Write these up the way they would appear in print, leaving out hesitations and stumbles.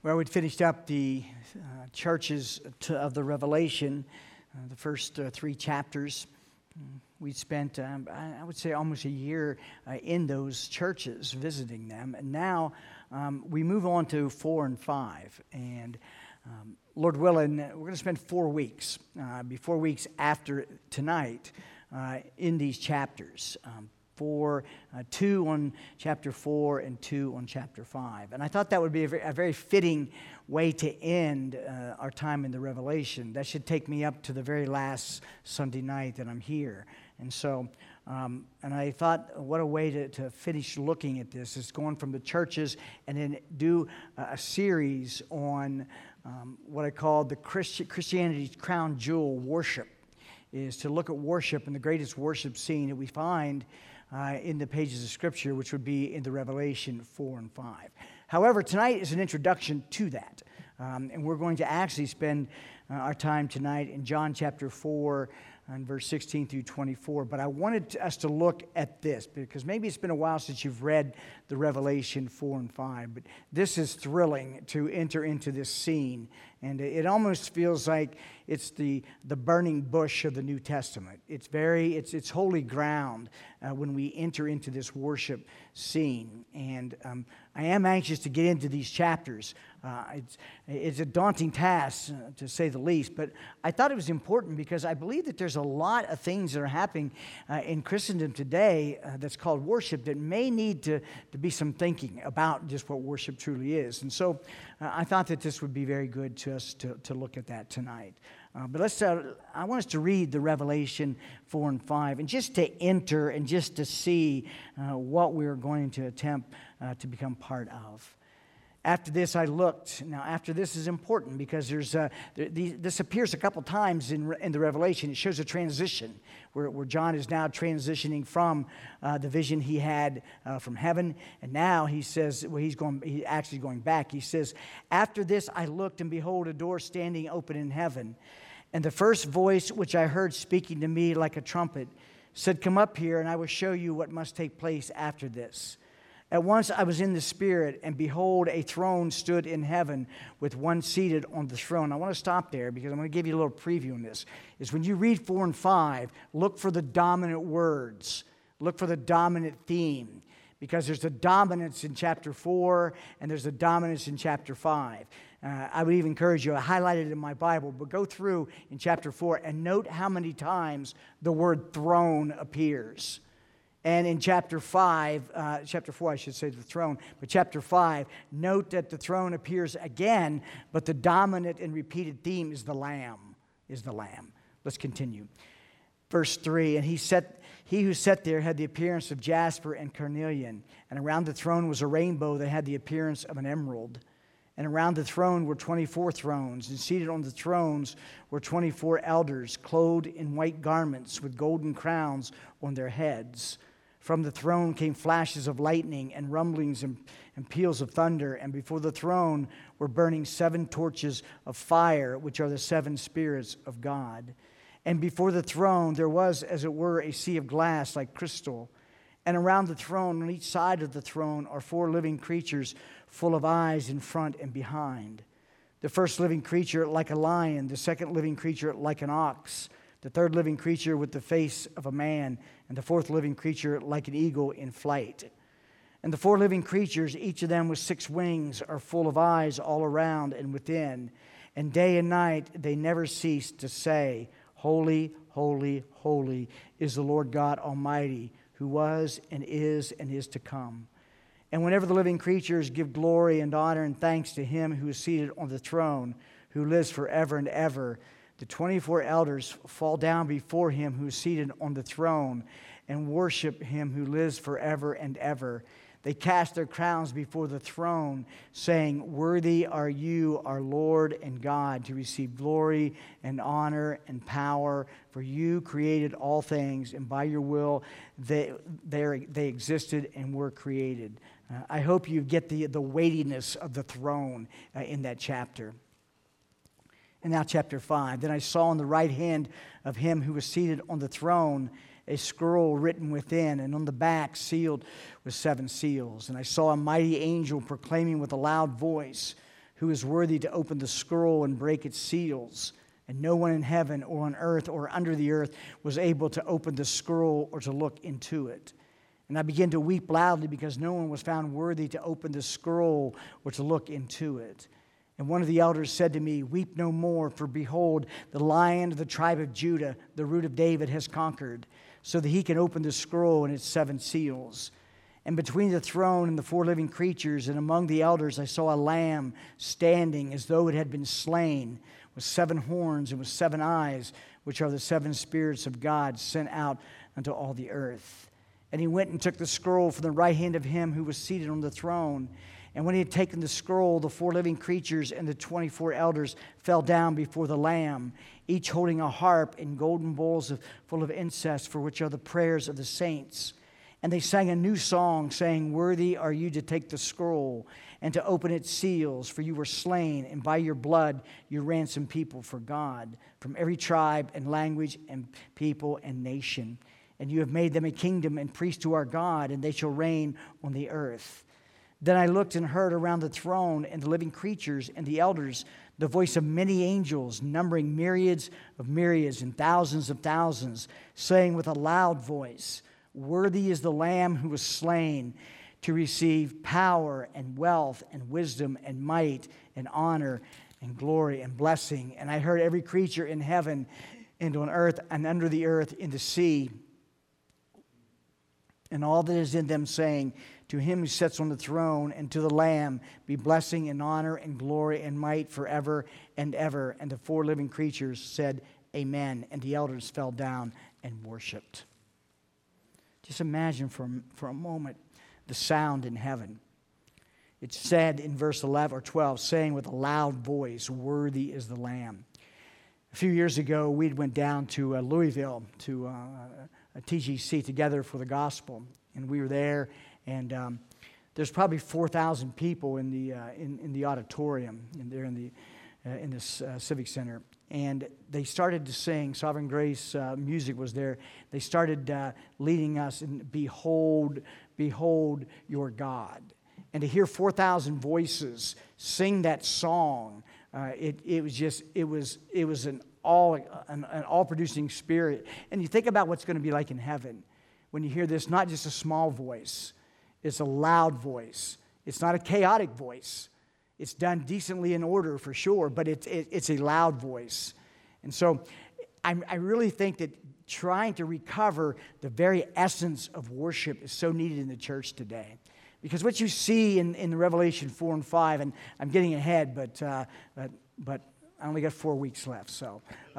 Well, we'd finished up the churches of the Revelation, the first three chapters. We'd spent, I would say, almost a year in those churches, visiting them. And now we move on to 4 and 5. And Lord willing, we're going to spend 4 weeks, 4 weeks after tonight, in these chapters. 2 on chapter 4 and 2 on chapter 5. And I thought that would be a very fitting way to end our time in the Revelation. That should take me up to the very last Sunday night that I'm here. And so, and I thought, what a way to finish looking at this is going from the churches and then do a series on what I call the Christianity's crown jewel, worship, is to look at worship and the greatest worship scene that we find in the pages of Scripture, which would be in the Revelation 4 and 5. However, tonight is an introduction to that. And we're going to actually spend our time tonight in John chapter 4 and verse 16 through 24. But I wanted us to look at this, because maybe it's been a while since you've read the Revelation 4 and 5. But this is thrilling to enter into this scene. And it almost feels like it's the burning bush of the New Testament. It's holy ground when we enter into this worship scene. And I am anxious to get into these chapters. It's a daunting task, to say the least. But I thought it was important because I believe that there's a lot of things that are happening in Christendom today that's called worship that may need to be some thinking about just what worship truly is. And so I thought that this would be very good to us to look at that tonight. But I want us to read the Revelation 4 and 5, and just to enter and just to see what we're going to attempt to become part of. After this, I looked. Now, after this is important because this appears a couple times in the Revelation. It shows a transition where John is now transitioning from the vision he had from heaven, and now he says, he's actually going back. He says, "After this, I looked, and behold, a door standing open in heaven. And the first voice which I heard speaking to me like a trumpet said, 'Come up here, and I will show you what must take place after this.' At once I was in the Spirit, and behold, a throne stood in heaven with one seated on the throne." I want to stop there because I'm going to give you a little preview on this. Is when you read 4 and 5, look for the dominant words. Look for the dominant theme. Because there's a dominance in chapter 4, and there's a dominance in chapter 5. I would even encourage you, I highlighted it in my Bible, but go through in chapter 4 and note how many times the word throne appears. And in chapter 5, chapter 4, I should say the throne, but chapter 5, note that the throne appears again, but the dominant and repeated theme is the Lamb, Let's continue. Verse 3, "And he who sat there had the appearance of jasper and carnelian, and around the throne was a rainbow that had the appearance of an emerald. And around the throne were 24 thrones, and seated on the thrones were 24 elders, clothed in white garments with golden crowns on their heads. From the throne came flashes of lightning and rumblings and peals of thunder, and before the throne were burning 7 torches of fire, which are the 7 spirits of God. And before the throne there was, as it were, a sea of glass like crystal. And around the throne, on each side of the throne, are 4 living creatures full of eyes in front and behind. The first living creature like a lion, the second living creature like an ox, the third living creature with the face of a man, and the fourth living creature like an eagle in flight. And the 4 living creatures, each of them with 6 wings, are full of eyes all around and within. And day and night they never cease to say, 'Holy, holy, holy is the Lord God Almighty, who was and is to come.' And whenever the living creatures give glory and honor and thanks to him who is seated on the throne, who lives forever and ever, the 24 elders fall down before him who is seated on the throne and worship him who lives forever and ever. They cast their crowns before the throne, saying, 'Worthy are you, our Lord and God, to receive glory and honor and power, for you created all things, and by your will they existed and were created.'" I hope you get the weightiness of the throne in that chapter. And now chapter 5. "Then I saw on the right hand of him who was seated on the throne a scroll written within, and on the back sealed with 7 seals. And I saw a mighty angel proclaiming with a loud voice, who is worthy to open the scroll and break its seals. And no one in heaven or on earth or under the earth was able to open the scroll or to look into it. And I began to weep loudly because no one was found worthy to open the scroll or to look into it. And one of the elders said to me, "Weep no more, for behold, the Lion of the tribe of Judah, the Root of David, has conquered, so that he can open the scroll and its 7 seals." And between the throne and the 4 living creatures and among the elders I saw a lamb standing as though it had been slain, with 7 horns and with 7 eyes, which are the 7 spirits of God sent out unto all the earth. And he went and took the scroll from the right hand of him who was seated on the throne. And when he had taken the scroll, the 4 living creatures and the 24 elders fell down before the Lamb, each holding a harp and golden bowls full of incense, for which are the prayers of the saints. And they sang a new song, saying, "Worthy are you to take the scroll and to open its seals, for you were slain, and by your blood you ransomed people for God, from every tribe and language and people and nation. And you have made them a kingdom and priests to our God, and they shall reign on the earth." Then I looked and heard around the throne and the living creatures and the elders the voice of many angels, numbering myriads of myriads and thousands of thousands, saying with a loud voice, "Worthy is the Lamb who was slain to receive power and wealth and wisdom and might and honor and glory and blessing." And I heard every creature in heaven and on earth and under the earth in the sea and all that is in them, saying, "To him who sits on the throne and to the Lamb be blessing and honor and glory and might forever and ever." And the 4 living creatures said, "Amen." And the elders fell down and worshiped. Just imagine for a moment the sound in heaven. It said in verse 11 or 12, saying with a loud voice, "Worthy is the Lamb." A few years ago, we went down to Louisville to a TGC, Together for the Gospel, and we were there, and there's probably 4,000 people in the auditorium, and there in this Civic Center. And they started to sing. Sovereign Grace music was there. They started leading us in "Behold, behold your God." And to hear 4,000 voices sing that song, it was an all-producing spirit. And you think about what's going to be like in heaven when you hear this, not just a small voice, it's a loud voice. It's not a chaotic voice. It's done decently in order for sure, but it's a loud voice. And so I really think that trying to recover the very essence of worship is so needed in the church today. Because what you see in Revelation 4 and 5, and I'm getting ahead, but I only got 4 weeks left. So,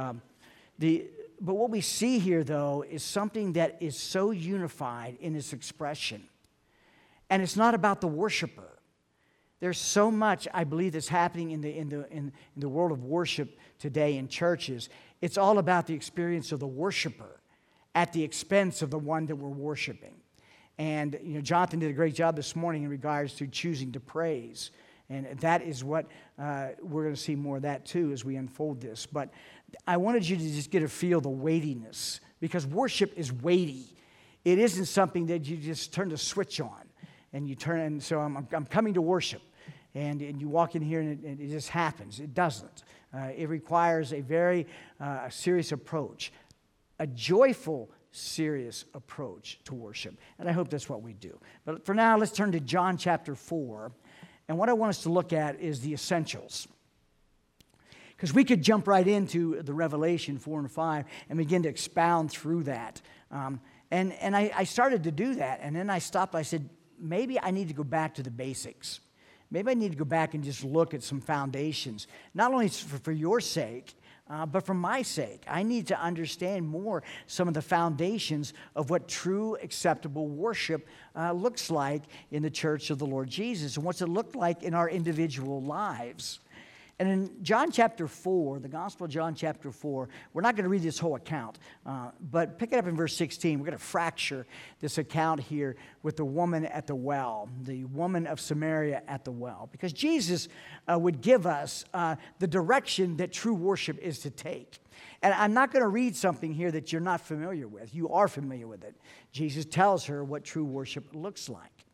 but what we see here, though, is something that is so unified in its expression. And it's not about the worshiper. There's so much, I believe, that's happening in the world of worship today in churches. It's all about the experience of the worshiper at the expense of the one that we're worshiping. And Jonathan did a great job this morning in regards to choosing to praise. And that is what we're going to see more of that too as we unfold this. But I wanted you to just get a feel of the weightiness, because worship is weighty. It isn't something that you just turn the switch on and you turn. And so I'm coming to worship, and you walk in here and it just happens. It doesn't. It requires a very serious approach, a joyful, serious approach to worship. And I hope that's what we do. But for now, let's turn to John chapter 4. And what I want us to look at is the essentials. Because we could jump right into the Revelation 4 and 5 and begin to expound through that. And I started to do that. And then I stopped. I said, maybe I need to go back to the basics. Maybe I need to go back and just look at some foundations. Not only for your sake, but for my sake. I need to understand more some of the foundations of what true acceptable worship looks like in the church of the Lord Jesus, and what's it look like in our individual lives. And in John chapter 4, the Gospel of John chapter 4, we're not going to read this whole account, but pick it up in verse 16. We're going to fracture this account here with the woman at the well, the woman of Samaria at the well, because Jesus would give us the direction that true worship is to take. And I'm not going to read something here that you're not familiar with. You are familiar with it. Jesus tells her what true worship looks like.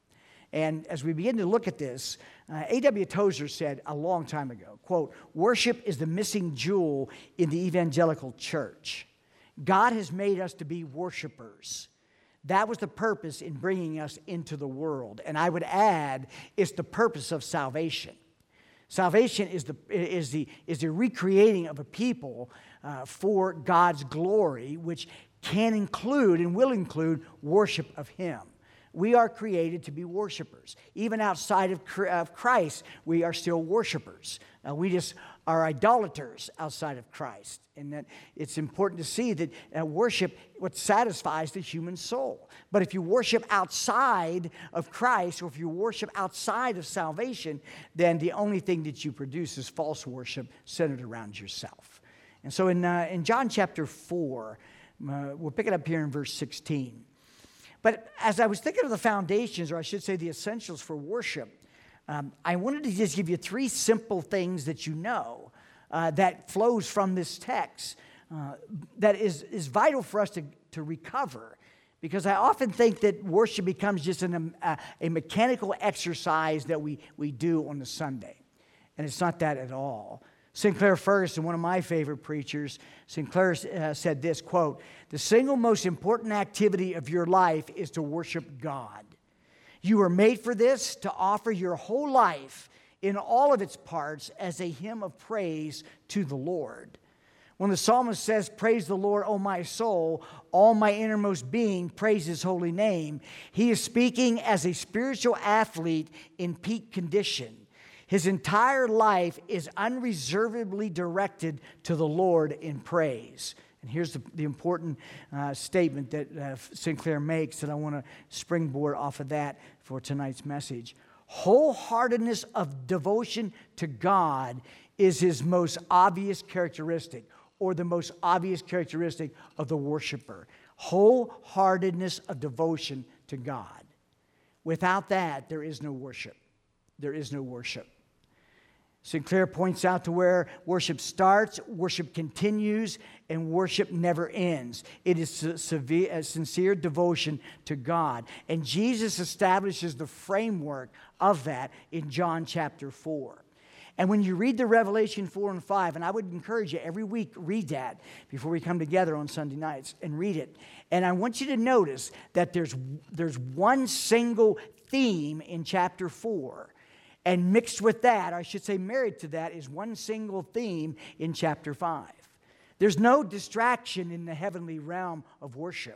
And as we begin to look at this, A.W. Tozer said a long time ago, quote, "Worship is the missing jewel in the evangelical church. God has made us to be worshipers. That was the purpose in bringing us into the world." And I would add, it's the purpose of salvation. Salvation is the recreating of a people for God's glory, which can include and will include worship of Him. We are created to be worshipers. Even outside of Christ, we are still worshipers. We just are idolaters outside of Christ. And that it's important to see that worship, what satisfies the human soul. But if you worship outside of Christ, or if you worship outside of salvation, then the only thing that you produce is false worship centered around yourself. And so in John chapter 4, we'll pick it up here in verse 16. But as I was thinking of the foundations, or I should say the essentials for worship, I wanted to just give you 3 simple things that you know that flows from this text that is vital for us to recover. Because I often think that worship becomes just a mechanical exercise that we do on the Sunday. And it's not that at all. Sinclair Ferguson, one of my favorite preachers, Sinclair said this, quote, "The single most important activity of your life is to worship God. You were made for this, to offer your whole life in all of its parts as a hymn of praise to the Lord." When the psalmist says, "Praise the Lord, O my soul, all my innermost being, praise His holy name," he is speaking as a spiritual athlete in peak condition. His entire life is unreservedly directed to the Lord in praise. And here's the important statement that Sinclair makes that I want to springboard off of that for tonight's message. Wholeheartedness of devotion to God is his most obvious characteristic, or the most obvious characteristic of the worshiper. Wholeheartedness of devotion to God. Without that, there is no worship. There is no worship. Sinclair points out to where worship starts, worship continues, and worship never ends. It is sincere devotion to God. And Jesus establishes the framework of that in John chapter 4. And when you read the Revelation 4 and 5, and I would encourage you every week, read that before we come together on Sunday nights and read it. And I want you to notice that there's one single theme in chapter 4. And mixed with that, I should say married to that, is one single theme in chapter 5. There's no distraction in the heavenly realm of worship.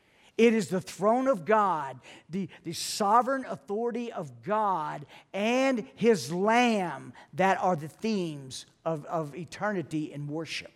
It is the throne of God, the sovereign authority of God, and His Lamb that are the themes of eternity in worship.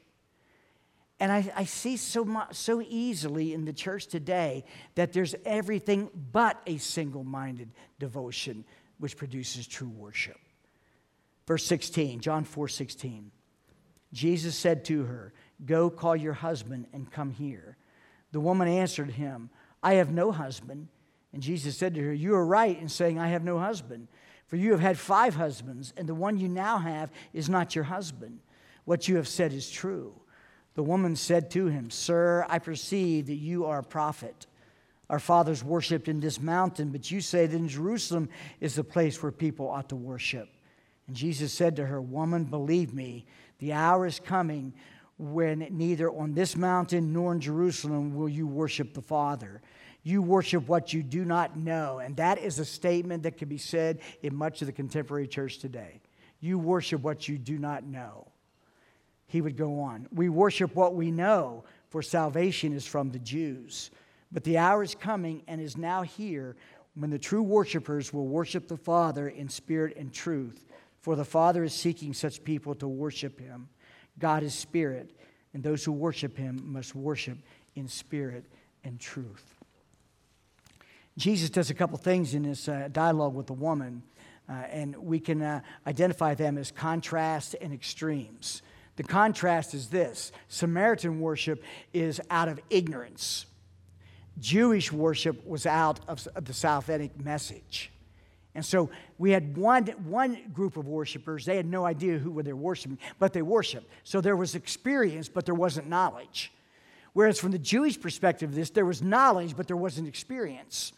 And I see so easily in the church today that there's everything but a single-minded devotion which produces true worship. Verse 16, John 4:16. Jesus said to her, "Go call your husband and come here." The woman answered him, "I have no husband." And Jesus said to her, "You are right in saying, 'I have no husband.' For you have had 5 husbands, and the one you now have is not your husband. What you have said is true." The woman said to him, "Sir, I perceive that you are a prophet. Our fathers worshipped in this mountain, but you say that in Jerusalem is the place where people ought to worship." And Jesus said to her, "Woman, believe me, the hour is coming when neither on this mountain nor in Jerusalem will you worship the Father. You worship what you do not know." And that is a statement that can be said in much of the contemporary church today. You worship what you do not know. He would go on. "We worship what we know, for salvation is from the Jews. But the hour is coming and is now here when the true worshipers will worship the Father in spirit and truth. For the Father is seeking such people to worship Him. God is spirit, and those who worship Him must worship in spirit and truth." Jesus does a couple things in this dialogue with the woman, and we can identify them as contrasts and extremes. The contrast is this: Samaritan worship is out of ignorance. Jewish worship was out of the Salvific message. And so we had one group of worshipers. They had no idea who they were worshiping, but they worshiped. So there was experience, but there wasn't knowledge. Whereas from the Jewish perspective of this, there was knowledge, but there wasn't experience.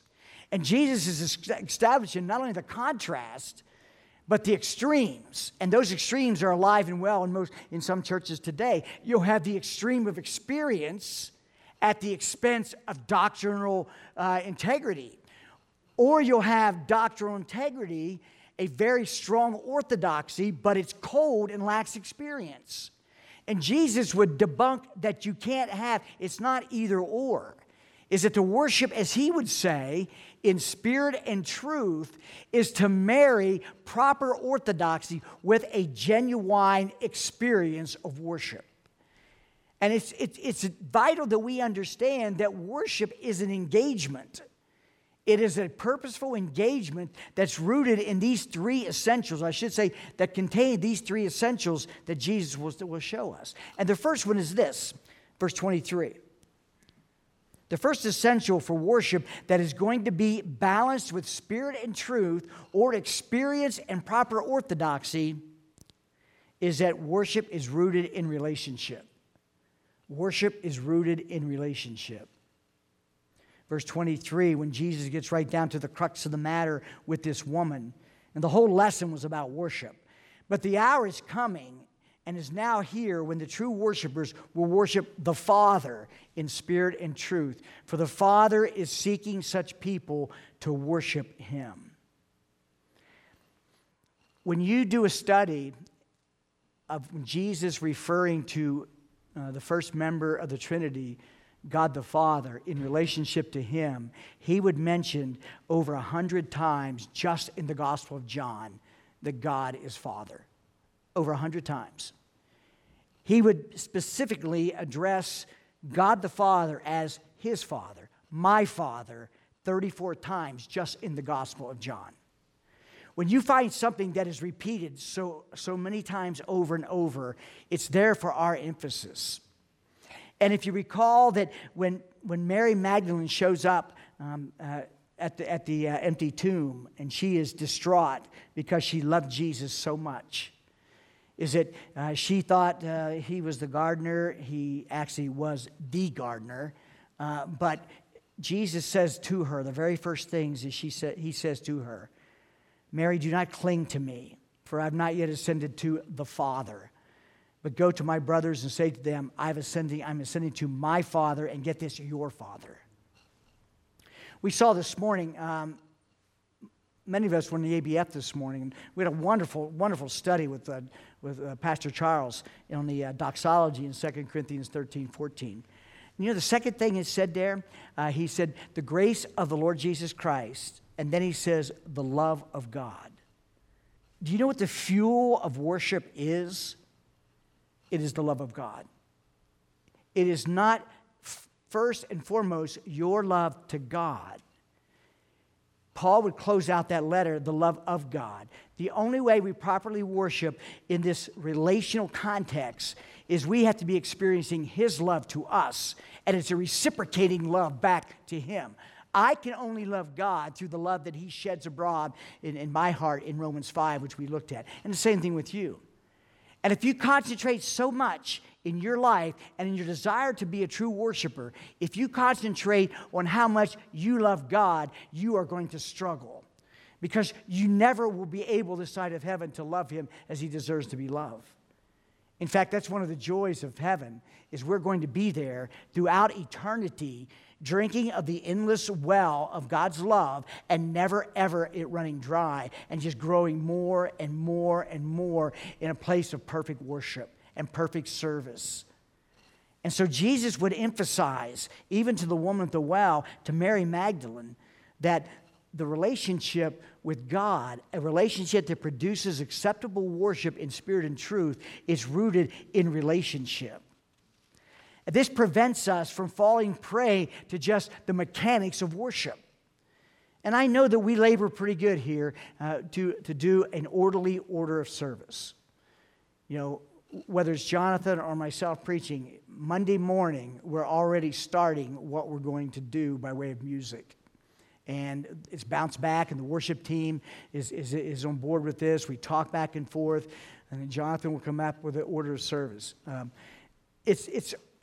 And Jesus is establishing not only the contrast, but the extremes. And those extremes are alive and well in some churches today. You'll have the extreme of experience at the expense of doctrinal integrity. Or you'll have doctrinal integrity, a very strong orthodoxy, but it's cold and lacks experience. And Jesus would debunk that you can't have, it's not either or. Is that to worship, as he would say, in spirit and truth, is to marry proper orthodoxy with a genuine experience of worship. And it's vital that we understand that worship is an engagement. It is a purposeful engagement that's rooted in these three essentials, I should say, that contain these three essentials that Jesus will show us. And the first one is this, verse 23. The first essential for worship that is going to be balanced with spirit and truth, or experience and proper orthodoxy, is that worship is rooted in relationship. Worship is rooted in relationship. Verse 23, when Jesus gets right down to the crux of the matter with this woman, and the whole lesson was about worship. But the hour is coming and is now here when the true worshipers will worship the Father in spirit and truth. For the Father is seeking such people to worship him. When you do a study of Jesus referring to the first member of the Trinity, God the Father, in relationship to him, he would mention over 100 times just in the Gospel of John that God is Father. Over 100 times. He would specifically address God the Father as his Father, my Father, 34 times just in the Gospel of John. When you find something that is repeated so many times over and over, it's there for our emphasis. And if you recall that when Mary Magdalene shows up at the empty tomb, and she is distraught because she loved Jesus so much, is that she thought he was the gardener. He actually was the gardener. But Jesus says to her, the very first things is he says to her, Mary, do not cling to me, for I have not yet ascended to the Father. But go to my brothers and say to them, I'm ascending to my Father, and get this, your Father. We saw this morning, many of us were in the ABF this morning, and we had a wonderful, wonderful study with Pastor Charles on the doxology in 2 Corinthians 13, 14. You know, the second thing is said there, he said, the grace of the Lord Jesus Christ, and then he says, the love of God. Do you know what the fuel of worship is? It is the love of God. It is not first and foremost your love to God. Paul would close out that letter, the love of God. The only way we properly worship in this relational context is we have to be experiencing his love to us, and it's a reciprocating love back to him. I can only love God through the love that he sheds abroad in my heart in Romans 5, which we looked at. And the same thing with you. And if you concentrate so much in your life and in your desire to be a true worshiper, if you concentrate on how much you love God, you are going to struggle. Because you never will be able this side of heaven to love him as he deserves to be loved. In fact, that's one of the joys of heaven, is we're going to be there throughout eternity, drinking of the endless well of God's love and never, ever it running dry, and just growing more and more and more in a place of perfect worship and perfect service. And so Jesus would emphasize, even to the woman at the well, to Mary Magdalene, that the relationship with God, a relationship that produces acceptable worship in spirit and truth, is rooted in relationship. This prevents us from falling prey to just the mechanics of worship. And I know that we labor pretty good here to do an orderly order of service. You know, whether it's Jonathan or myself preaching, Monday morning, we're already starting what we're going to do by way of music. And it's bounced back, and the worship team is on board with this. We talk back and forth, and then Jonathan will come up with an order of service. It's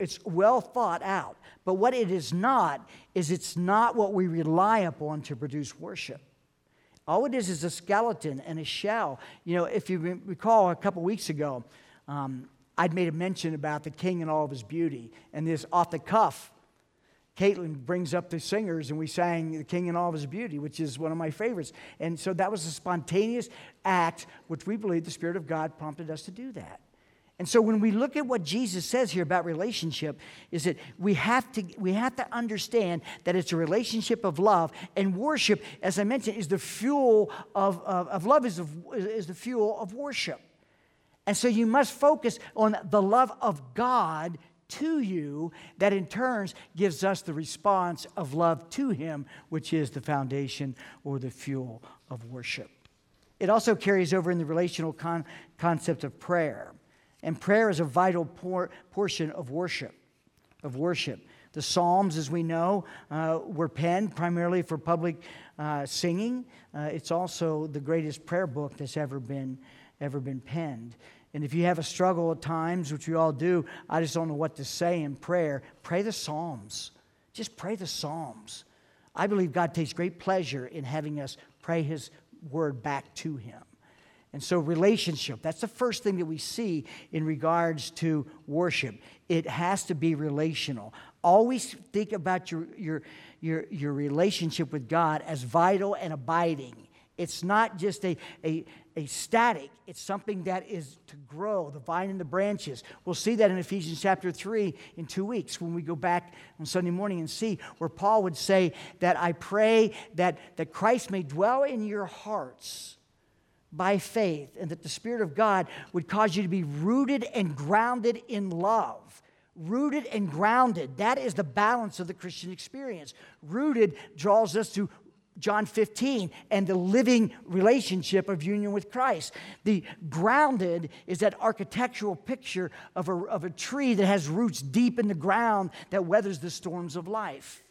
It's well thought out. But what it is not, is it's not what we rely upon to produce worship. All it is a skeleton and a shell. You know, if you recall a couple weeks ago, I'd made a mention about the king and all of his beauty. And this off the cuff, Caitlin brings up the singers, and we sang The King and All of His Beauty, which is one of my favorites. And so that was a spontaneous act, which we believe the Spirit of God prompted us to do that. And so when we look at what Jesus says here about relationship, is that we have to understand that it's a relationship of love, and worship, as I mentioned, is the fuel of love, is the fuel of worship. And so you must focus on the love of God to you, that in turn gives us the response of love to Him, which is the foundation or the fuel of worship. It also carries over in the relational concept of prayer. And prayer is a vital portion of worship. The Psalms, as we know, were penned primarily for public singing. It's also the greatest prayer book that's ever been penned. And if you have a struggle at times, which we all do, I just don't know what to say in prayer, pray the Psalms. Just pray the Psalms. I believe God takes great pleasure in having us pray His word back to Him. And so relationship, that's the first thing that we see in regards to worship. It has to be relational. Always think about your relationship with God as vital and abiding. It's not just a static. It's something that is to grow, the vine and the branches. We'll see that in Ephesians chapter 3 in 2 weeks when we go back on Sunday morning and see where Paul would say that I pray that Christ may dwell in your hearts by faith, and that the Spirit of God would cause you to be rooted and grounded in love. Rooted and grounded. That is the balance of the Christian experience. Rooted draws us to John 15 and the living relationship of union with Christ. The grounded is that architectural picture of a tree that has roots deep in the ground that weathers the storms of life.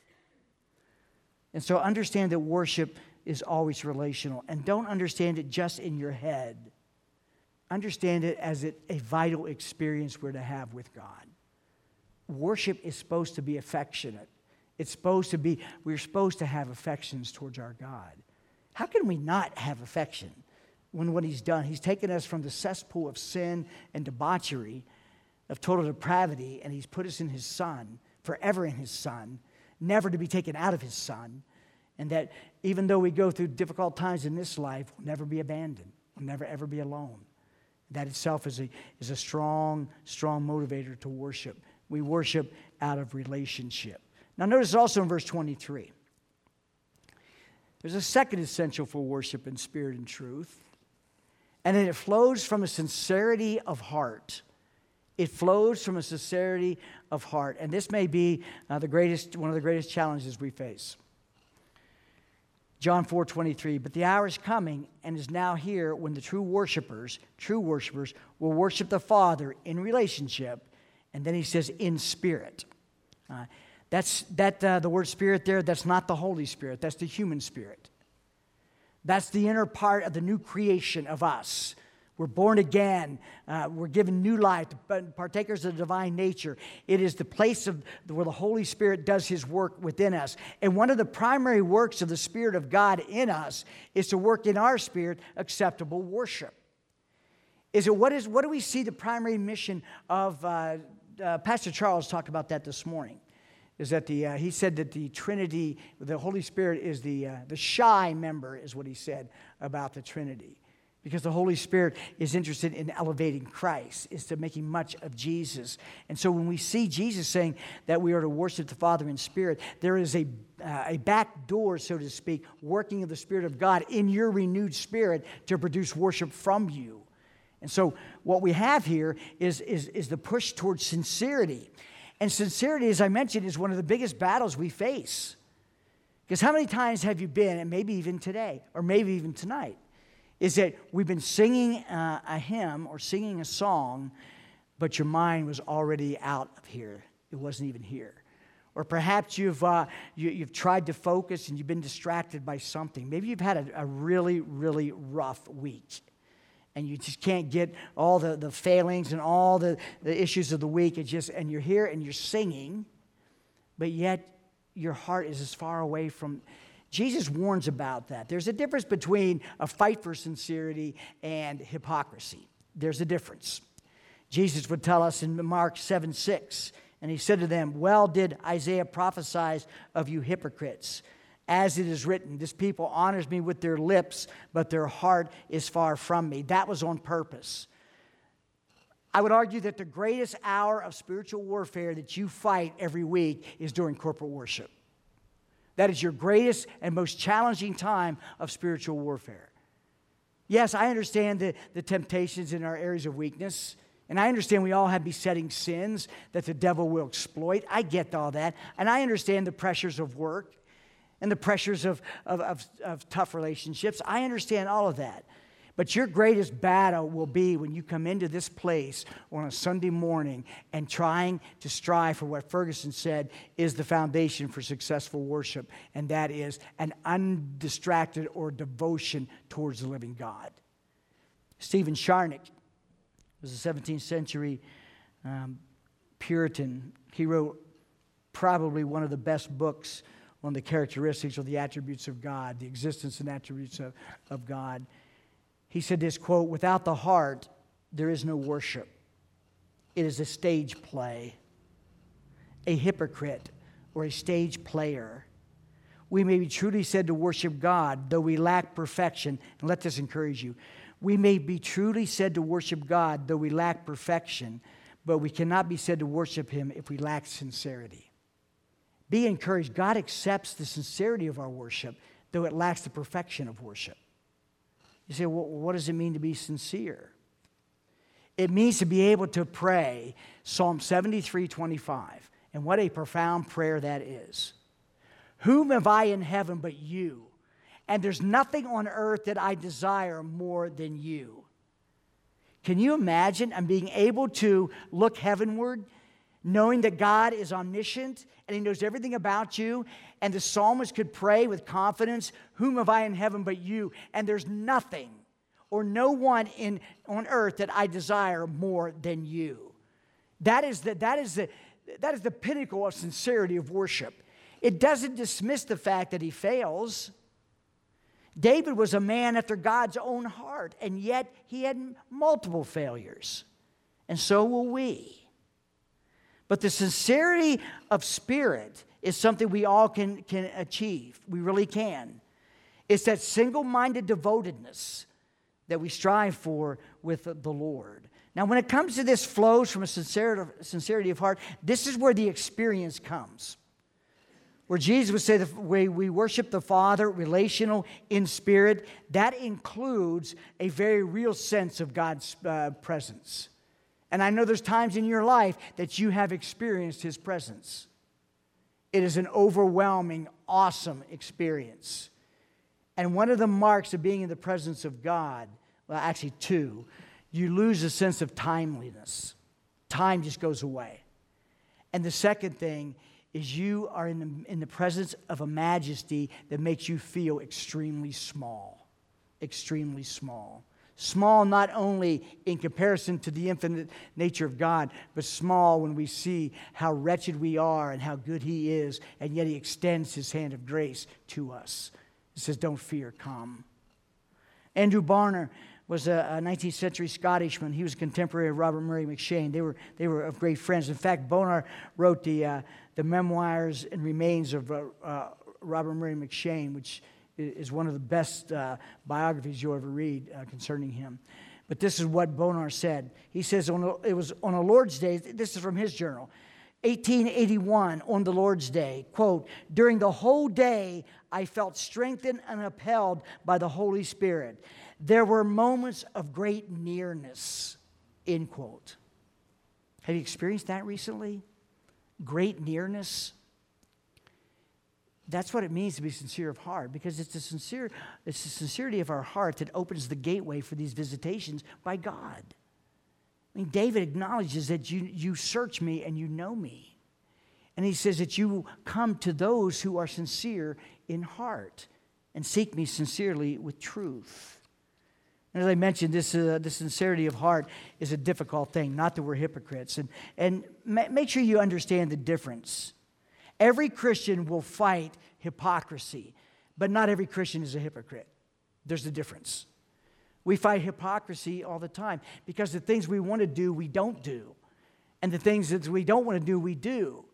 And so understand that worship is always relational. And don't understand it just in your head. Understand it as a vital experience we're to have with God. Worship is supposed to be affectionate. We're supposed to have affections towards our God. How can we not have affection when what He's done? He's taken us from the cesspool of sin and debauchery, of total depravity, and He's put us in His Son, forever in His Son, never to be taken out of His Son, and that even though we go through difficult times in this life, we'll never be abandoned. We'll never, ever be alone. That itself is a strong, strong motivator to worship. We worship out of relationship. Now notice also in verse 23, there's a second essential for worship in spirit and truth, and it flows from a sincerity of heart. It flows from a sincerity of heart, and this may be one of the greatest challenges we face. John 4:23, but the hour is coming and is now here when the true worshipers will worship the Father in relationship, and then he says in spirit. The word spirit there, that's not the Holy Spirit. That's the human spirit. That's the inner part of the new creation of us. We're born again. We're given new life, partakers of the divine nature. It is the place where the Holy Spirit does His work within us. And one of the primary works of the Spirit of God in us is to work in our spirit acceptable worship. What do we see the primary mission of, Pastor Charles talked about that this morning. Is that he said that the Trinity, the Holy Spirit is the shy member, is what he said about the Trinity. Because the Holy Spirit is interested in elevating Christ, is to making much of Jesus. And so when we see Jesus saying that we are to worship the Father in spirit, there is a back door, so to speak, working of the Spirit of God in your renewed spirit to produce worship from you. And so what we have here is the push towards sincerity. And sincerity, as I mentioned, is one of the biggest battles we face. Because how many times have you been, and maybe even today, or maybe even tonight, is that we've been singing a hymn or singing a song, but your mind was already out of here. It wasn't even here. Or perhaps you've tried to focus and you've been distracted by something. Maybe you've had a really, really rough week. and you just can't get all the failings and all the issues of the week. And you're here and you're singing, but yet your heart is as far away from. Jesus warns about that. There's a difference between a fight for sincerity and hypocrisy. There's a difference. Jesus would tell us in Mark 7:6, and he said to them, "Well did Isaiah prophesy of you hypocrites. As it is written, this people honors me with their lips, but their heart is far from me." That was on purpose. I would argue that the greatest hour of spiritual warfare that you fight every week is during corporate worship. That is your greatest and most challenging time of spiritual warfare. Yes, I understand the temptations in our areas of weakness, and I understand we all have besetting sins that the devil will exploit. I get all that, and I understand the pressures of work and the pressures of tough relationships. I understand all of that. But your greatest battle will be when you come into this place on a Sunday morning and trying to strive for what Ferguson said is the foundation for successful worship, and that is an undistracted or devotion towards the living God. Stephen Charnock was a 17th century Puritan. He wrote probably one of the best books on the characteristics or the attributes of God, the existence and attributes of God. He said this, quote, "Without the heart, there is no worship. It is a stage play, a hypocrite, or a stage player. We may be truly said to worship God, though we lack perfection." And let this encourage you. We may be truly said to worship God, though we lack perfection, but we cannot be said to worship Him if we lack sincerity. Be encouraged. God accepts the sincerity of our worship, though it lacks the perfection of worship. You say, well, what does it mean to be sincere? It means to be able to pray Psalm 73:25. And what a profound prayer that is. "Whom have I in heaven but you? And there's nothing on earth that I desire more than you." Can you imagine being able to look heavenward, knowing that God is omniscient and He knows everything about you, and the psalmist could pray with confidence, "Whom have I in heaven but you? And there's nothing or no one on earth that I desire more than you." That is the pinnacle of sincerity of worship. It doesn't dismiss the fact that he fails. David was a man after God's own heart, and yet he had multiple failures. And so will we. But the sincerity of spirit is something we all can achieve. We really can. It's that single-minded devotedness that we strive for with the Lord. Now, when it comes to this flows from a sincerity of heart, this is where the experience comes. Where Jesus would say the way we worship the Father, relational in spirit, that includes a very real sense of God's presence. And I know there's times in your life that you have experienced His presence. It is an overwhelming, awesome experience. And one of the marks of being in the presence of God, well, actually two, you lose a sense of timeliness. Time just goes away. And the second thing is you are in the presence of a majesty that makes you feel extremely small. Extremely small. Small not only in comparison to the infinite nature of God, but small when we see how wretched we are and how good He is, and yet He extends His hand of grace to us. He says, "Don't fear, come." Andrew Barner was a 19th century Scottishman. He was a contemporary of Robert Murray M'Cheyne. They were of great friends. In fact, Bonar wrote the memoirs and remains of Robert Murray M'Cheyne, which is one of the best biographies you'll ever read concerning him. But this is what Bonar said. He says, it was on a Lord's Day, this is from his journal, 1881, on the Lord's Day, quote, "During the whole day, I felt strengthened and upheld by the Holy Spirit. There were moments of great nearness," end quote. Have you experienced that recently? Great nearness? That's what it means to be sincere of heart, because it's the sincerity of our heart that opens the gateway for these visitations by God. I mean, David acknowledges that you search me and you know me. And he says that you come to those who are sincere in heart and seek me sincerely with truth. And as I mentioned, this sincerity of heart is a difficult thing, not that we're hypocrites. And make sure you understand the difference. Every Christian will fight hypocrisy, but not every Christian is a hypocrite. There's a difference. We fight hypocrisy all the time because the things we want to do, we don't do. And the things that we don't want to do, we do.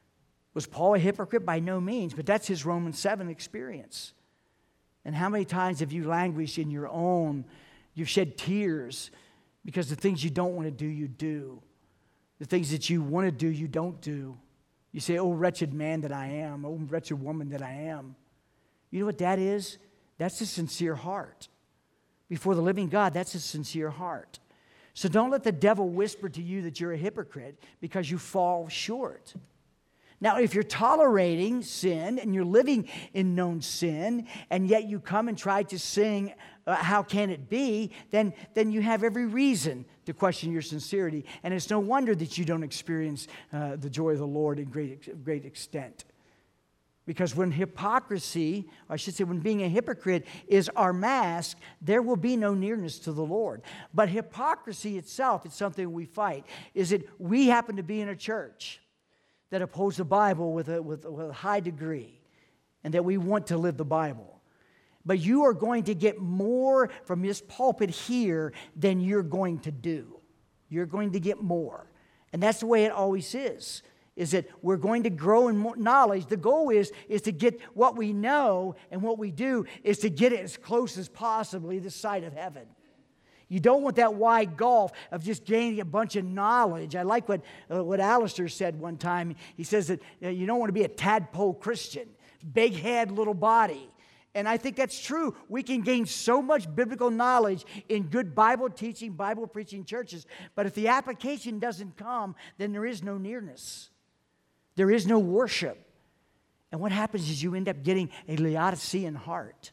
Was Paul a hypocrite? By no means, but that's his Romans 7 experience. And how many times have you languished in your own, you've shed tears because the things you don't want to do, you do. The things that you want to do, you don't do. You say, oh, wretched man that I am, oh, wretched woman that I am. You know what that is? That's a sincere heart. Before the living God, that's a sincere heart. So don't let the devil whisper to you that you're a hypocrite because you fall short. Now, if you're tolerating sin and you're living in known sin, and yet you come and try to sing, how can it be, then you have every reason to question your sincerity. And it's no wonder that you don't experience the joy of the Lord in great extent. Because when hypocrisy, or I should say when being a hypocrite is our mask, there will be no nearness to the Lord. But hypocrisy itself is something we fight. Is it we happen to be in a church that upholds the Bible with a high degree and that we want to live the Bible. But you are going to get more from this pulpit here than you're going to do. You're going to get more. And that's the way it always is that we're going to grow in more knowledge. The goal is to get what we know, and what we do is to get it as close as possibly this side of heaven. You don't want that wide gulf of just gaining a bunch of knowledge. I like what Alistair said one time. He says that you don't want to be a tadpole Christian, big head, little body. And I think that's true. We can gain so much biblical knowledge in good Bible teaching, Bible preaching churches. But if the application doesn't come, then there is no nearness. There is no worship. And what happens is you end up getting a Laodicean heart.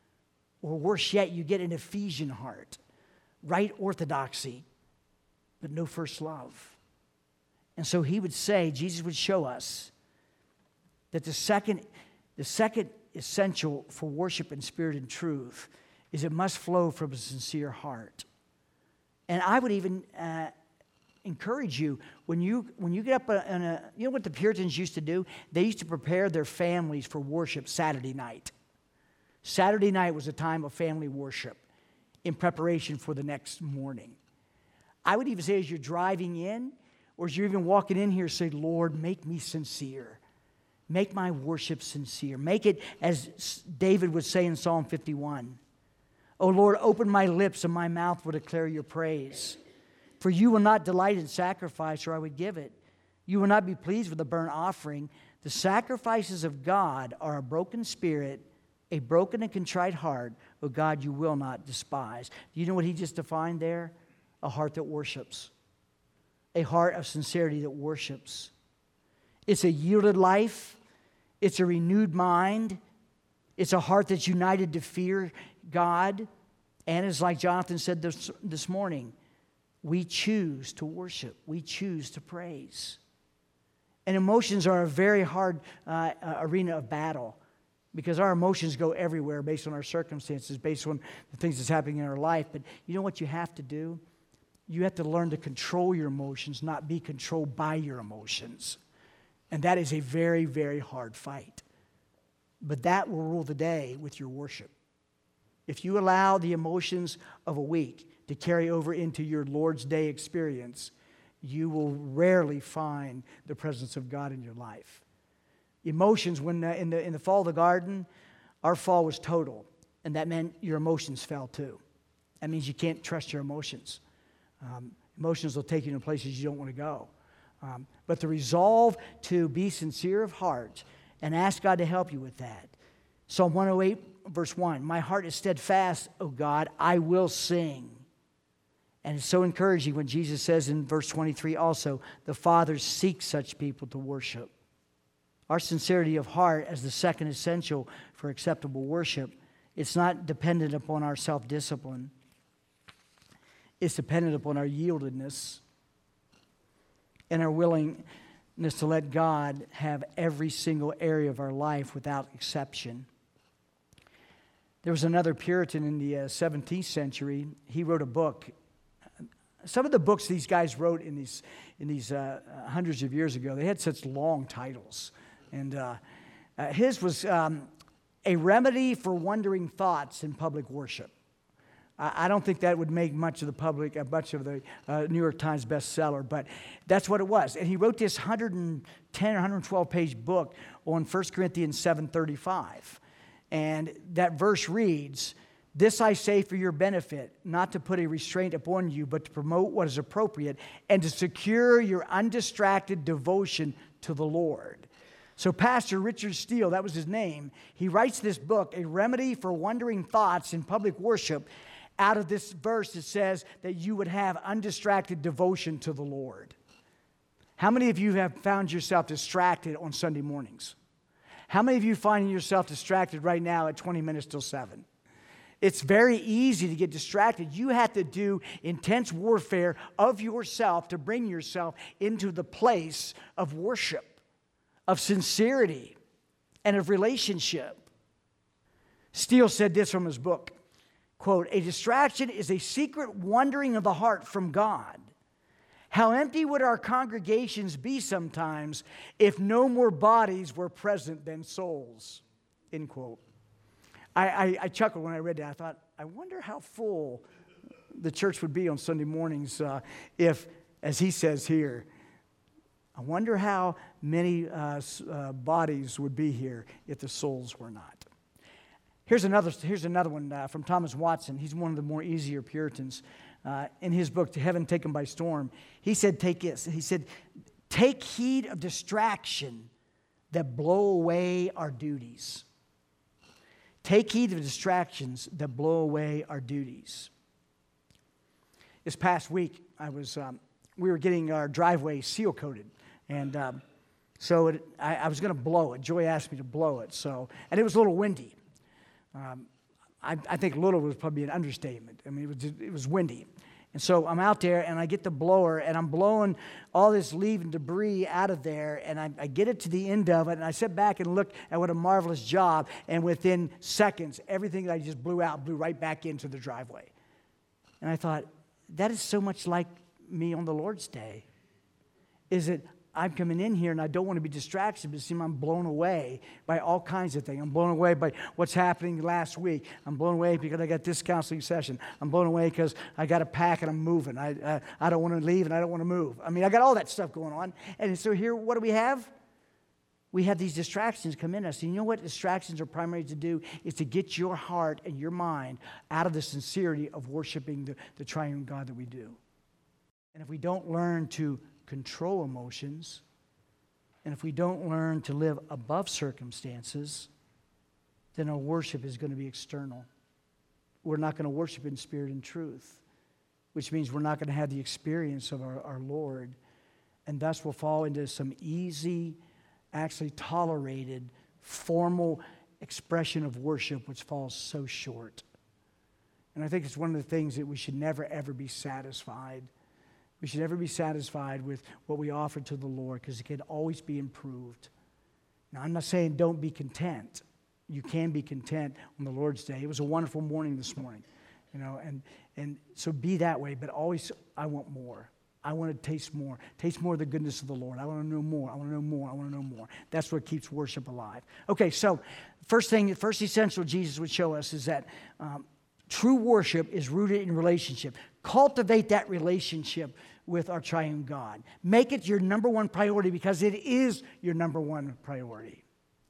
Or worse yet, you get an Ephesian heart. Right orthodoxy, but no first love. And so he would say, Jesus would show us that the second essential for worship in spirit and truth is it must flow from a sincere heart. And I would even encourage you, when you get up you know what the Puritans used to do? They used to prepare their families for worship Saturday night. Saturday night was a time of family worship in preparation for the next morning. I would even say as you're driving in, or as you're even walking in here, say, Lord, make me sincere. Make my worship sincere. Make it, as David would say in Psalm 51, O Lord, open my lips and my mouth will declare your praise. For you will not delight in sacrifice, or I would give it. You will not be pleased with a burnt offering. The sacrifices of God are a broken spirit, a broken and contrite heart, O God, you will not despise. Do you know what he just defined there? A heart that worships. A heart of sincerity that worships. It's a yielded life. It's a renewed mind. It's a heart that's united to fear God. And it's like Jonathan said this morning, we choose to worship. We choose to praise. And emotions are a very hard arena of battle. Because our emotions go everywhere based on our circumstances, based on the things that's happening in our life. But you know what you have to do? You have to learn to control your emotions, not be controlled by your emotions. And that is a very, very hard fight. But that will rule the day with your worship. If you allow the emotions of a week to carry over into your Lord's Day experience, you will rarely find the presence of God in your life. Emotions, when in the fall of the garden, our fall was total. And that meant your emotions fell too. That means you can't trust your emotions. Emotions will take you to places you don't want to go. But the resolve to be sincere of heart and ask God to help you with that. Psalm 108, verse 1, my heart is steadfast, O God, I will sing. And it's so encouraging when Jesus says in verse 23 also, the Father seeks such people to worship. Our sincerity of heart as the second essential for acceptable worship, it's not dependent upon our self-discipline. It's dependent upon our yieldedness and our willingness to let God have every single area of our life without exception. There was another Puritan in the 17th century. He wrote a book. Some of the books these guys wrote in these hundreds of years ago, they had such long titles. And his was A Remedy for Wandering Thoughts in Public Worship. I don't think that would make much of the New York Times bestseller, but that's what it was. And he wrote this 110 or 112 page book on 1 Corinthians 7:35. And that verse reads, "This I say for your benefit, not to put a restraint upon you, but to promote what is appropriate and to secure your undistracted devotion to the Lord." So Pastor Richard Steele, that was his name, he writes this book, A Remedy for Wandering Thoughts in Public Worship. Out of this verse, it says that you would have undistracted devotion to the Lord. How many of you have found yourself distracted on Sunday mornings? How many of you find yourself distracted right now at 20 minutes till 7? It's very easy to get distracted. You have to do intense warfare of yourself to bring yourself into the place of worship, of sincerity, and of relationship. Steele said this from his book, quote, "A distraction is a secret wandering of the heart from God. How empty would our congregations be sometimes if no more bodies were present than souls," end quote. I chuckled when I read that. I thought, I wonder how full the church would be on Sunday mornings if, as he says here, I wonder how many bodies would be here if the souls were not. Here's another one from Thomas Watson. He's one of the more easier Puritans. In his book, To Heaven Taken by Storm, he said, take heed of distraction that blow away our duties. Take heed of distractions that blow away our duties. This past week, we were getting our driveway seal coated, and so I was going to blow it. Joy asked me to blow it, and it was a little windy. I think little was probably an understatement. I mean, it was windy. And so I'm out there, and I get the blower, and I'm blowing all this leaf and debris out of there, and I get it to the end of it, and I sit back and look at what a marvelous job, and within seconds, everything that I just blew out blew right back into the driveway. And I thought, that is so much like me on the Lord's Day. Is it I'm coming in here and I don't want to be distracted, but see, I'm blown away by all kinds of things. I'm blown away by what's happening last week. I'm blown away because I got this counseling session. I'm blown away because I got a pack and I'm moving. I don't want to leave and I don't want to move. I mean, I got all that stuff going on. And so here, what do we have? We have these distractions come in us. And you know what distractions are primarily to do? Is to get your heart and your mind out of the sincerity of worshiping the triune God that we do. And if we don't learn to control emotions, and if we don't learn to live above circumstances, then our worship is going to be external. We're not going to worship in spirit and truth, which means we're not going to have the experience of our Lord, and thus we'll fall into some easy, actually tolerated, formal expression of worship which falls so short. And I think it's one of the things that we should never, ever be satisfied. We should never be satisfied with what we offer to the Lord because it can always be improved. Now, I'm not saying don't be content. You can be content on the Lord's Day. It was a wonderful morning this morning, and so be that way. But always, I want more. I want to taste more of the goodness of the Lord. I want to know more. I want to know more. I want to know more. That's what keeps worship alive. Okay, so first essential Jesus would show us is that true worship is rooted in relationship. Cultivate that relationship with our triune God. Make it your number one priority because it is your number one priority.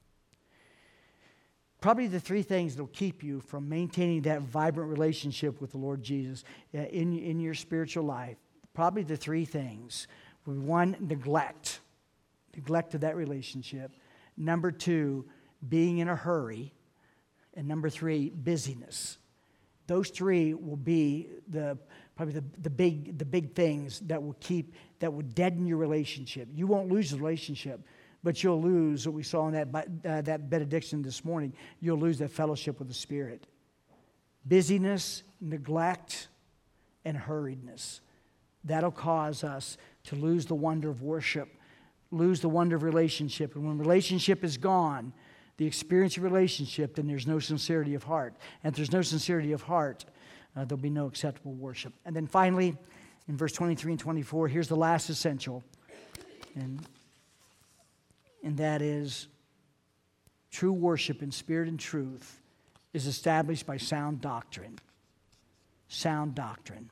Probably the three things that will keep you from maintaining that vibrant relationship with the Lord Jesus in your spiritual life. Probably the three things. One, neglect. Neglect of that relationship. Number two, being in a hurry. And number three, busyness. Those three will be probably the big things that will deaden your relationship. You won't lose the relationship, but you'll lose what we saw in that benediction this morning. You'll lose that fellowship with the Spirit. Busyness, neglect, and hurriedness. That'll cause us to lose the wonder of worship, lose the wonder of relationship. And when relationship is gone, the experience of relationship, then there's no sincerity of heart. And if there's no sincerity of heart, there'll be no acceptable worship. And then finally, in verse 23 and 24, here's the last essential. And that is, true worship in spirit and truth is established by sound doctrine. Sound doctrine.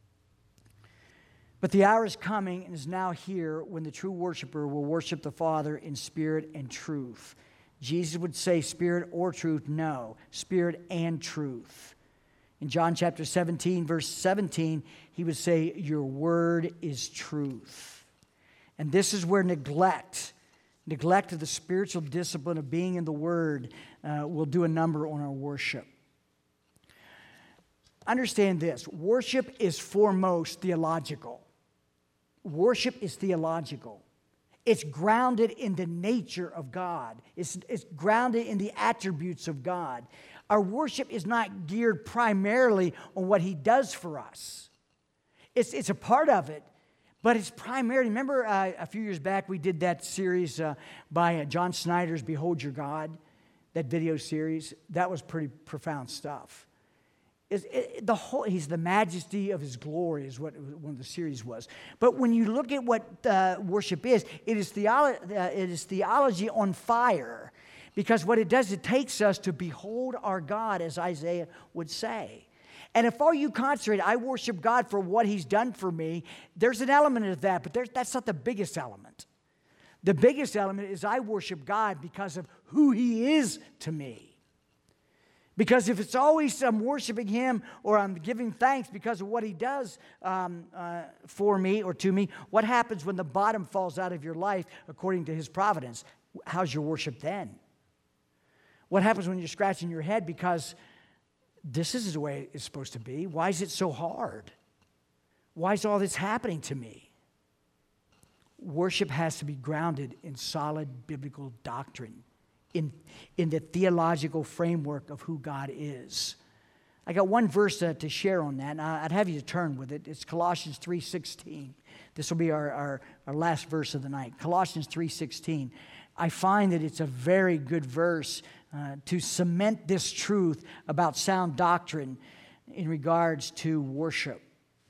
But the hour is coming and is now here when the true worshiper will worship the Father in spirit and truth. Jesus would say spirit or truth. No, spirit and truth. In John chapter 17, verse 17, he would say, your word is truth. And this is where neglect of the spiritual discipline of being in the Word will do a number on our worship. Understand this. Worship is foremost theological. Worship is theological. It's grounded in the nature of God. It's grounded in the attributes of God. Our worship is not geared primarily on what He does for us. It's a part of it, but it's primarily, remember a few years back we did that series by John Snyder's Behold Your God, that video series. That was pretty profound stuff. He's the majesty of His glory is what one of the series was. But when you look at what worship is, it is theology on fire. Because what it does, it takes us to behold our God, as Isaiah would say. And if all you concentrate, I worship God for what He's done for me, there's an element of that, but that's not the biggest element. The biggest element is I worship God because of who He is to me. Because if it's always I'm worshiping Him or I'm giving thanks because of what He does for me or to me, what happens when the bottom falls out of your life according to His providence? How's your worship then? What happens when you're scratching your head because this is the way it's supposed to be? Why is it so hard? Why is all this happening to me? Worship has to be grounded in solid biblical doctrine, in the theological framework of who God is. I got one verse to share on that, and I'd have you to turn with it. It's Colossians 3:16. This will be our last verse of the night. Colossians 3:16. I find that it's a very good verse to cement this truth about sound doctrine in regards to worship.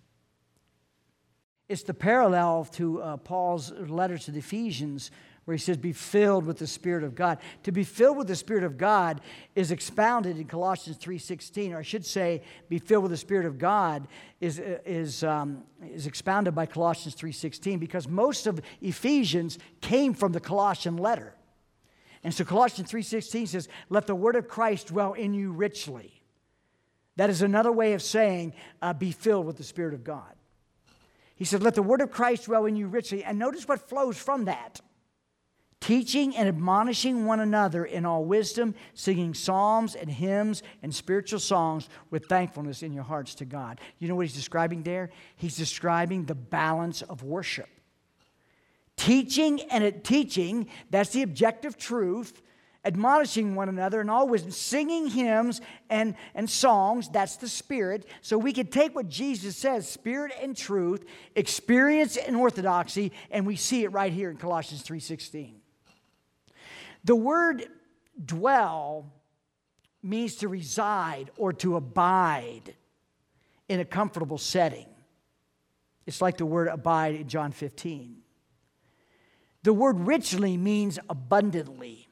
It's the parallel to Paul's letter to the Ephesians, where he says, be filled with the Spirit of God. To be filled with the Spirit of God is expounded in Colossians 3:16, or I should say, be filled with the Spirit of God is expounded by Colossians 3:16, because most of Ephesians came from the Colossian letter. And so Colossians 3:16 says, let the word of Christ dwell in you richly. That is another way of saying, be filled with the Spirit of God. He said, let the word of Christ dwell in you richly. And notice what flows from that. Teaching and admonishing one another in all wisdom, singing psalms and hymns and spiritual songs with thankfulness in your hearts to God. You know what he's describing there? He's describing the balance of worship. Teaching, that's the objective truth. Admonishing one another in all wisdom, singing hymns and songs, that's the Spirit. So we can take what Jesus says, spirit and truth, experience and orthodoxy, and we see it right here in Colossians 3:16. The word dwell means to reside or to abide in a comfortable setting. It's like the word abide in John 15. The word richly means abundantly.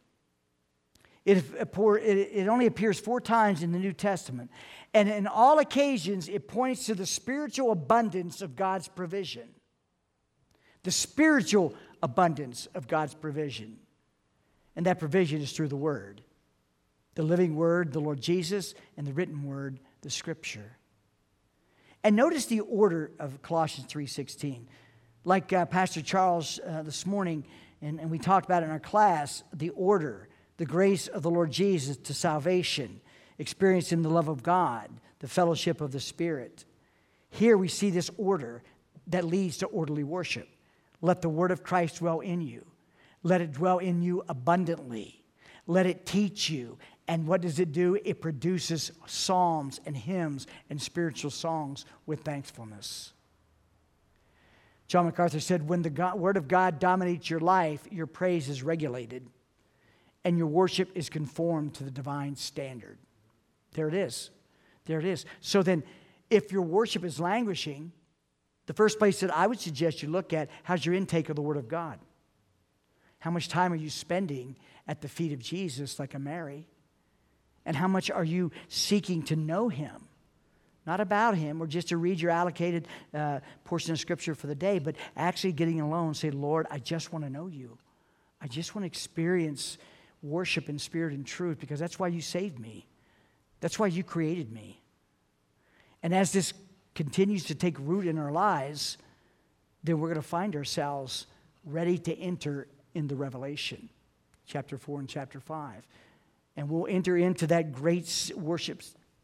It only appears 4 times in the New Testament. And in all occasions, it points to the spiritual abundance of God's provision. The spiritual abundance of God's provision. And that provision is through the Word. The living Word, the Lord Jesus, and the written Word, the Scripture. And notice the order of Colossians 3:16. Like Pastor Charles this morning, and we talked about it in our class, the order, the grace of the Lord Jesus to salvation, experiencing the love of God, the fellowship of the Spirit. Here we see this order that leads to orderly worship. Let the word of Christ dwell in you. Let it dwell in you abundantly. Let it teach you. And what does it do? It produces psalms and hymns and spiritual songs with thankfulness. John MacArthur said, when the word of God dominates your life, your praise is regulated. and your worship is conformed to the divine standard. There it is. There it is. So then, if your worship is languishing, the first place that I would suggest you look at, how's your intake of the Word of God? How much time are you spending at the feet of Jesus like a Mary? And how much are you seeking to know Him? Not about Him or just to read your allocated portion of Scripture for the day, but actually getting alone and say, Lord, I just want to know You. I just want to experience worship in spirit and truth, because that's why You saved me. That's why You created me. And as this continues to take root in our lives, then we're going to find ourselves ready to enter in the Revelation, chapter 4 and chapter 5. And we'll enter into that great worship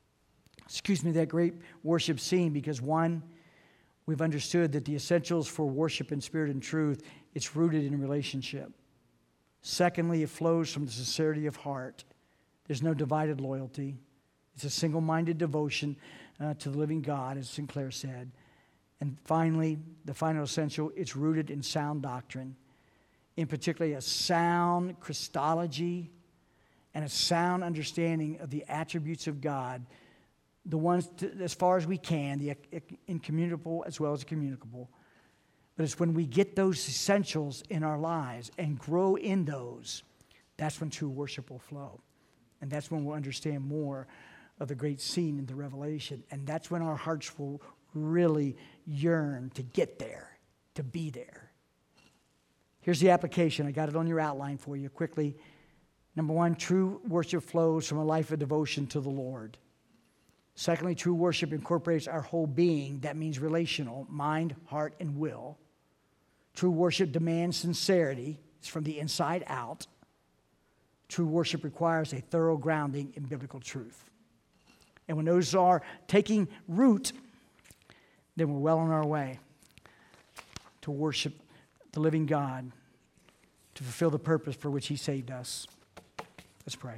scene, because one, we've understood that the essentials for worship in spirit and truth, it's rooted in a relationship. Secondly, it flows from the sincerity of heart. There's no divided loyalty. It's a single-minded devotion to the living God, as Sinclair said. And finally, the final essential, it's rooted in sound doctrine, in particular a sound Christology and a sound understanding of the attributes of God, the ones, as far as we can, the incommunicable as well as communicable. But it's when we get those essentials in our lives and grow in those, that's when true worship will flow. And that's when we'll understand more of the great scene in the Revelation. And that's when our hearts will really yearn to get there, to be there. Here's the application. I got it on your outline for you quickly. Number one, true worship flows from a life of devotion to the Lord. Secondly, true worship incorporates our whole being. That means relational, mind, heart, and will. True worship demands sincerity. It's from the inside out. True worship requires a thorough grounding in biblical truth. And when those are taking root, then we're well on our way to worship the living God, to fulfill the purpose for which He saved us. Let's pray.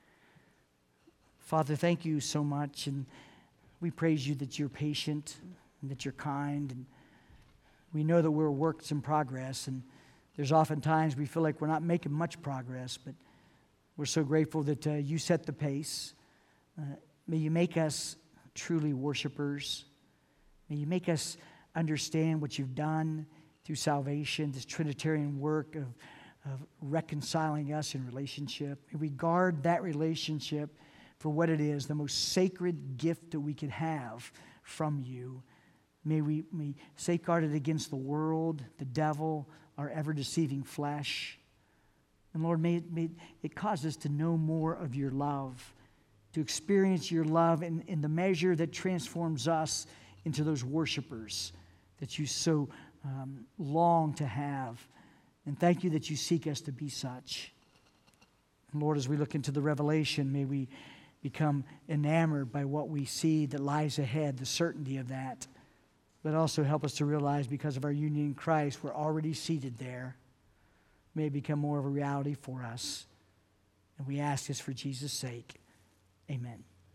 Father, thank You so much, and we praise You that You're patient and that You're kind, and we know that we're works in progress, and there's often times we feel like we're not making much progress, but we're so grateful that You set the pace. May You make us truly worshipers. May You make us understand what You've done through salvation, this Trinitarian work of reconciling us in relationship. May we guard that relationship for what it is, the most sacred gift that we could have from You. May we safeguard it against the world, the devil, our ever-deceiving flesh. And Lord, may it cause us to know more of Your love, to experience Your love in the measure that transforms us into those worshipers that You so long to have. And thank You that You seek us to be such. And Lord, as we look into the Revelation, may we become enamored by what we see that lies ahead, the certainty of that. But also help us to realize, because of our union in Christ, we're already seated there. May it become more of a reality for us. And we ask this for Jesus' sake. Amen.